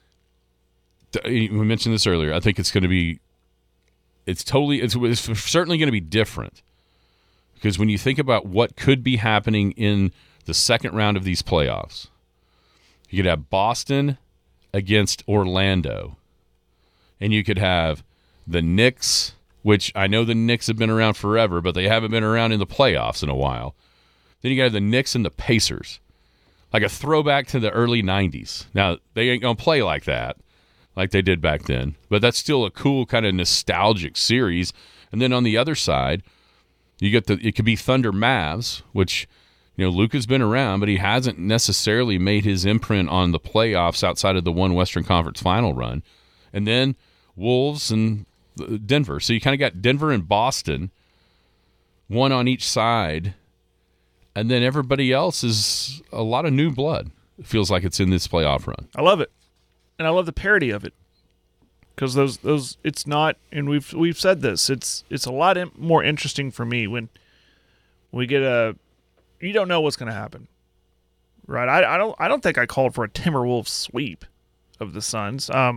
We mentioned this earlier. I think it's going to be – it's certainly going to be different. Because when you think about what could be happening in the second round of these playoffs, you could have Boston against Orlando, and you could have the Knicks, which I know the Knicks have been around forever, but they haven't been around in the playoffs in a while. Then you got the Knicks and the Pacers, like a throwback to the early 90s. Now, they ain't going to play like that, like they did back then, but that's still a cool kind of nostalgic series. And then on the other side, you get it could be Thunder Mavs, which, Luka's been around, but he hasn't necessarily made his imprint on the playoffs outside of the one Western Conference final run. And then Wolves and Denver. So you kind of got Denver and Boston, one on each side, and then everybody else is a lot of new blood. It feels like it's in this playoff run. I love it. And I love the parity of it. Because those it's not, and we've said this. It's a lot more interesting for me when we get you don't know what's going to happen, right? I don't think I called for a Timberwolves sweep of the Suns. I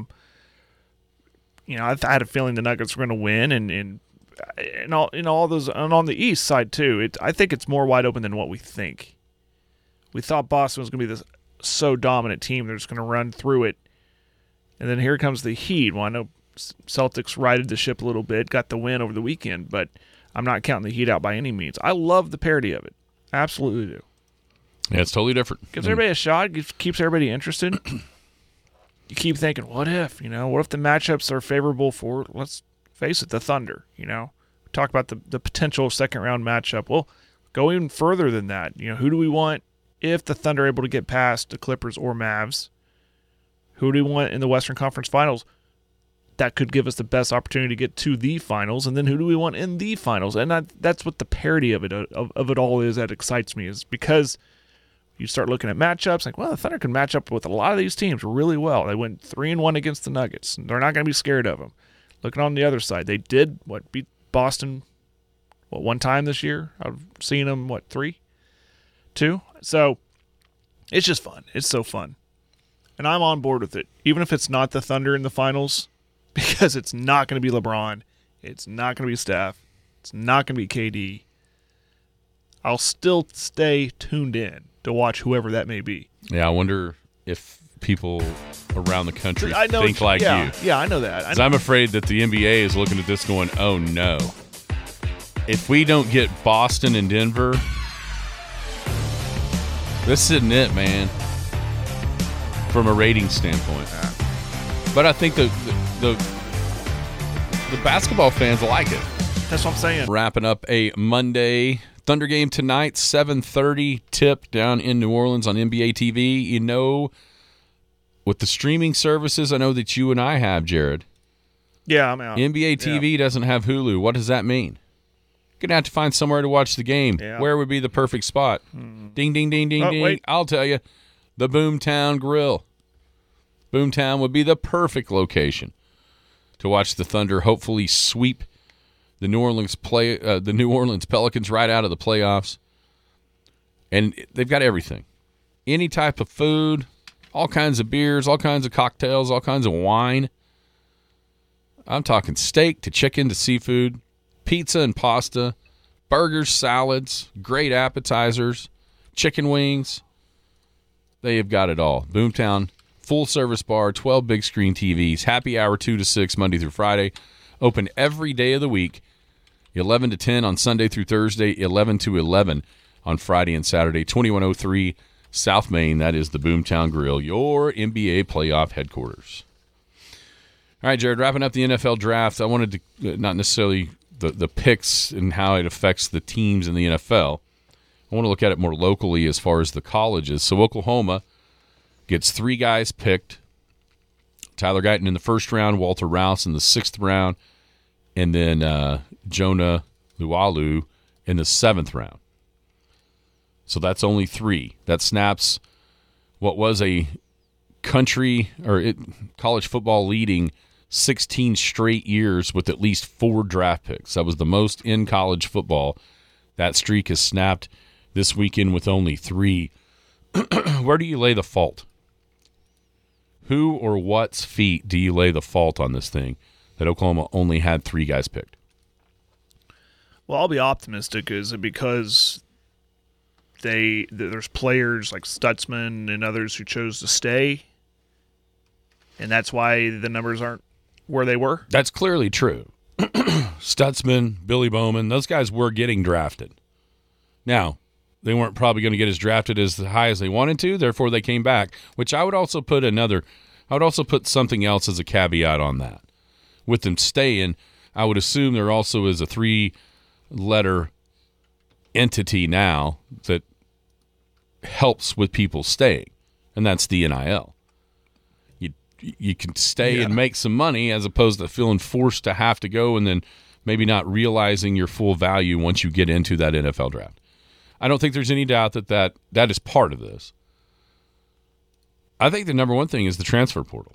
had a feeling the Nuggets were going to win, and all those, and on the East side too. I think it's more wide open than what we think. We thought Boston was going to be this so dominant team they're just going to run through it. And then here comes the Heat. Well, I know Celtics righted the ship a little bit, got the win over the weekend, but I'm not counting the Heat out by any means. I love the parity of it. Absolutely do. Yeah, it's totally different. Gives everybody a shot. Keeps everybody interested. You keep thinking, what if? What if the matchups are favorable for, let's face it, the Thunder? Talk about the potential second-round matchup. Well, go even further than that. Who do we want if the Thunder are able to get past the Clippers or Mavs? Who do we want in the Western Conference Finals? That could give us the best opportunity to get to the finals. And then who do we want in the finals? And that's what the parity of it all is that excites me, is because you start looking at matchups like, well, the Thunder can match up with a lot of these teams really well. They went 3-1 against the Nuggets. They're not going to be scared of them. looking on the other side, they did beat Boston one time this year. I've seen them 3, 2. So it's just fun. It's so fun, and I'm on board with it, even if it's not the Thunder in the finals, because it's not going to be LeBron, it's not going to be Steph, it's not going to be KD. I'll still stay tuned in to watch whoever that may be. Yeah, I wonder if people around the country I know, think like you. Yeah, I know that. 'Cause I'm afraid that the NBA is looking at this going, oh, no. If we don't get Boston and Denver, this isn't it, man, from a rating standpoint. But I think the basketball fans like it. That's what I'm saying. Wrapping up a Monday Thunder game tonight, 7:30 tip down in New Orleans on NBA TV. You know, with the streaming services I know that you and I have, Jared. Yeah, I'm out. NBA TV doesn't have Hulu. What does that mean? You're going to have to find somewhere to watch the game. Yeah. Where would be the perfect spot? Ding, ding, ding, ding, ding. Wait. I'll tell you, the Boomtown Grill. Boomtown would be the perfect location to watch the Thunder hopefully sweep the New Orleans Pelicans right out of the playoffs. And they've got everything. Any type of food, all kinds of beers, all kinds of cocktails, all kinds of wine. I'm talking steak to chicken to seafood, pizza and pasta, burgers, salads, great appetizers, chicken wings. They have got it all. Boomtown, full-service bar, 12 big-screen TVs, happy hour 2 to 6 Monday through Friday, open every day of the week, 11 to 10 on Sunday through Thursday, 11 to 11 on Friday and Saturday, 2103 South Main. That is the Boomtown Grill, your NBA playoff headquarters. All right, Jared, wrapping up the NFL draft, I wanted to, not necessarily the picks and how it affects the teams in the NFL. I want to look at it more locally as far as the colleges. So Oklahoma gets 3 guys picked. Tyler Guyton in the first round, Walter Rouse in the 6th round, and then Jonah Lualu in the 7th round. So that's only 3. That snaps what was a college football leading 16 straight years with at least 4 draft picks. That was the most in college football. That streak is snapped this weekend with only 3. Where do you lay the fault? Who or what's feet do you lay the fault on this thing that Oklahoma only had 3 guys picked? Well, I'll be optimistic. Is it because there's players like Stutzman and others who chose to stay, and that's why the numbers aren't where they were? That's clearly true. Stutzman, Billy Bowman, those guys were getting drafted. Now, they weren't probably going to get as drafted as high as they wanted to, therefore they came back, which I would also put something else as a caveat on that. With them staying, I would assume there also is a 3-letter entity now that helps with people staying, and that's the NIL. You can stay and make some money as opposed to feeling forced to have to go and then maybe not realizing your full value once you get into that NFL draft. I don't think there's any doubt that is part of this. I think the number one thing is the transfer portal.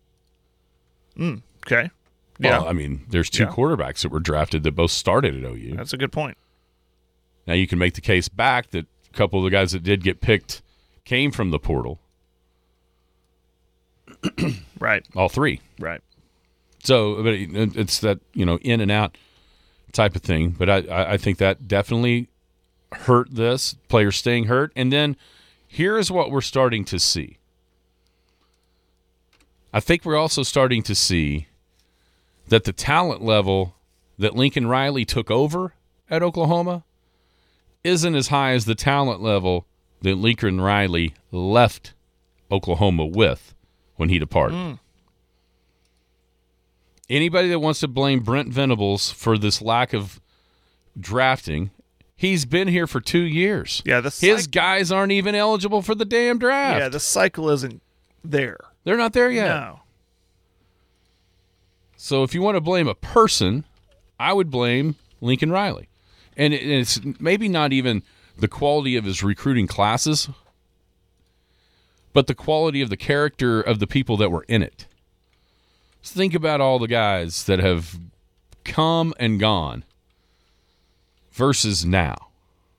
Okay. Yeah. Well, I mean, there's 2 quarterbacks that were drafted that both started at OU. That's a good point. Now you can make the case back that a couple of the guys that did get picked came from the portal. Right. All 3. Right. So but it's that, in and out type of thing. But I think that definitely hurt this, players staying hurt. And then here is what we're starting to see. I think we're also starting to see that the talent level that Lincoln Riley took over at Oklahoma isn't as high as the talent level that Lincoln Riley left Oklahoma with when he departed. Anybody that wants to blame Brent Venables for this lack of drafting, he's been here for 2 years. Yeah, his guys aren't even eligible for the damn draft. Yeah, the cycle isn't there. They're not there yet. No. So if you want to blame a person, I would blame Lincoln Riley. And it's maybe not even the quality of his recruiting classes, but the quality of the character of the people that were in it. think about all the guys that have come and gone versus now.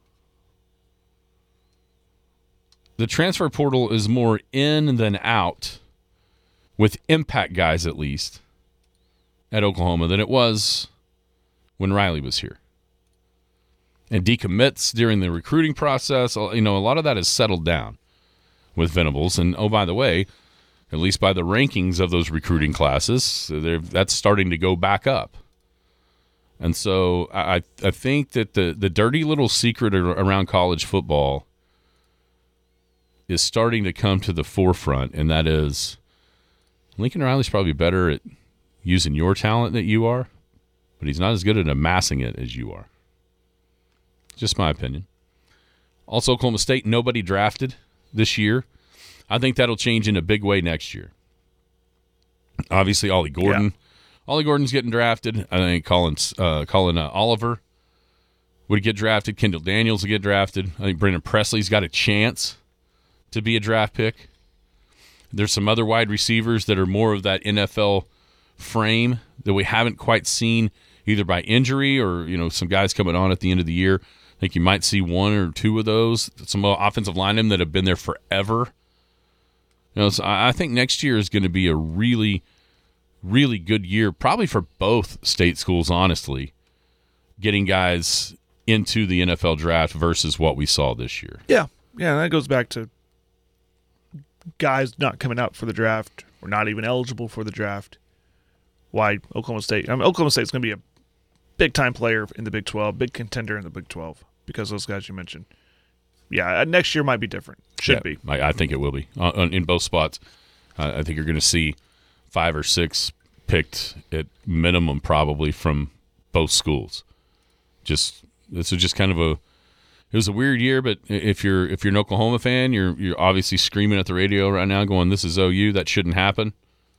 The transfer portal is more in than out, with impact guys at least, at Oklahoma than it was when Riley was here. And decommits during the recruiting process, a lot of that has settled down with Venables. And, oh, by the way, at least by the rankings of those recruiting classes, that's starting to go back up. And so I think that the dirty little secret around college football is starting to come to the forefront, and that is Lincoln Riley's probably better at using your talent than you are, but he's not as good at amassing it as you are. Just my opinion. Also, Oklahoma State, nobody drafted this year. I think that'll change in a big way next year. Obviously, Ollie Gordon. Yeah. Ollie Gordon's getting drafted. I think Colin Oliver would get drafted. Kendall Daniels would get drafted. I think Brendan Presley's got a chance to be a draft pick. There's some other wide receivers that are more of that NFL frame that we haven't quite seen either by injury or, some guys coming on at the end of the year. I think you might see one or two of those. Some offensive linemen that have been there forever. So I think next year is going to be a really, really good year, probably for both state schools, honestly, getting guys into the NFL draft versus what we saw this year. Yeah, that goes back to guys not coming out for the draft or not even eligible for the draft. Why Oklahoma State? Oklahoma State's going to be a big-time player in the Big 12, big contender in the Big 12 because of those guys you mentioned. Yeah, next year might be different. Should be. I think it will be in both spots. I think you're going to see 5 or 6 picked at minimum probably from both schools. This was just kind of it was a weird year, but if you're an Oklahoma fan, you're obviously screaming at the radio right now going, this is OU, that shouldn't happen.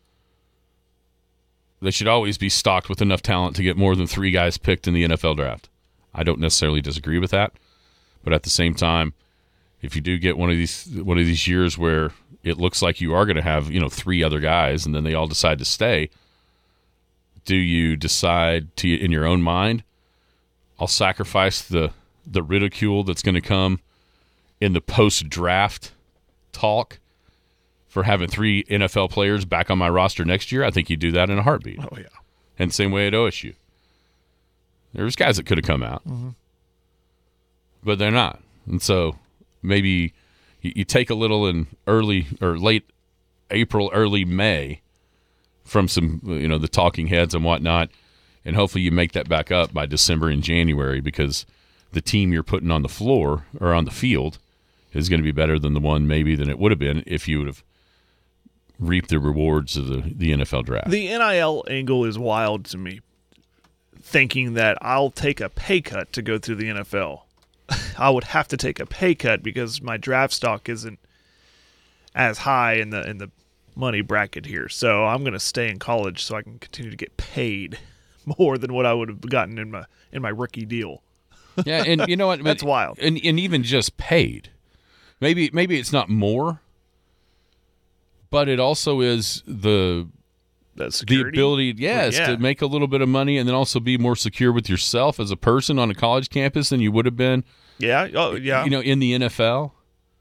They should always be stocked with enough talent to get more than 3 guys picked in the NFL draft. I don't necessarily disagree with that, but at the same time, if you do get one of these years where it looks like you are going to have 3 other guys and then they all decide to stay, do you decide to in your own mind, I'll sacrifice the ridicule that's going to come in the post-draft talk for having 3 NFL players back on my roster next year? I think you do that in a heartbeat. Oh, yeah. And same way at OSU. There's guys that could have come out, but they're not. And so maybe you take a little in early or late April, early May from some, the talking heads and whatnot, and hopefully you make that back up by December and January because the team you're putting on the floor or on the field is going to be better than than it would have been if you would have reaped the rewards of the NFL draft. The NIL angle is wild to me, thinking that I'll take a pay cut to go through the NFL. I would have to take a pay cut because my draft stock isn't as high in the money bracket here. So I'm going to stay in college so I can continue to get paid more than what I would have gotten in my rookie deal. Yeah, and you know what? That's wild. And even just paid. Maybe it's not more, but it also is the ability, to make a little bit of money and then also be more secure with yourself as a person on a college campus than you would have been. Yeah. Oh, yeah. In the NFL.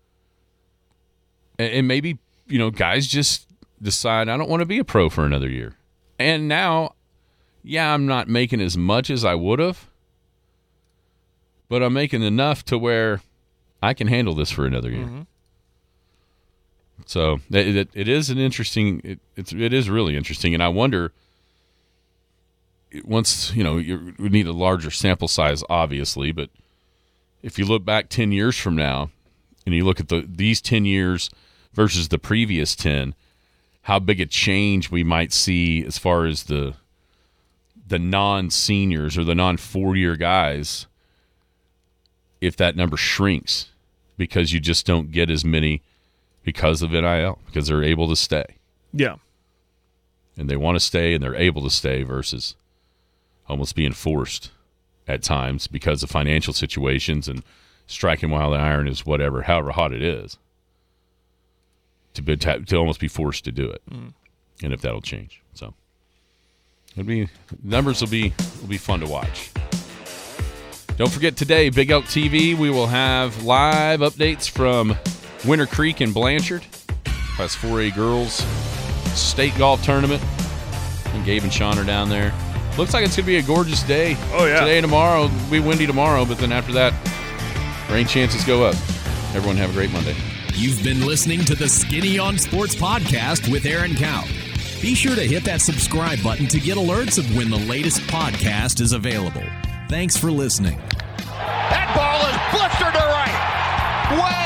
And maybe, guys just decide I don't want to be a pro for another year. And now, I'm not making as much as I would have, but I'm making enough to where I can handle this for another year. Mm-hmm. So it is an interesting. It is really interesting, and I wonder. Once we need a larger sample size, obviously, but if you look back 10 years from now, and you look at these 10 years versus the previous 10, how big a change we might see as far as the non-seniors or the non-4-year guys, if that number shrinks because you just don't get as many because of NIL, because they're able to stay. Yeah. And they want to stay and they're able to stay versus almost being forced at times because of financial situations and striking while the iron is however hot it is, to almost be forced to do it. And if that'll change. So Numbers will be fun to watch. Don't forget today, Big Elk TV, we will have live updates from Winter Creek and Blanchard. Class 4A girls state golf tournament. And Gabe and Sean are down there. Looks like it's going to be a gorgeous day. Oh, yeah. Today and tomorrow. It'll be windy tomorrow, but then after that, rain chances go up. Everyone have a great Monday. You've been listening to the Skinny on Sports podcast with Aaron Cow. Be sure to hit that subscribe button to get alerts of when the latest podcast is available. Thanks for listening. That ball is blistered to right. Well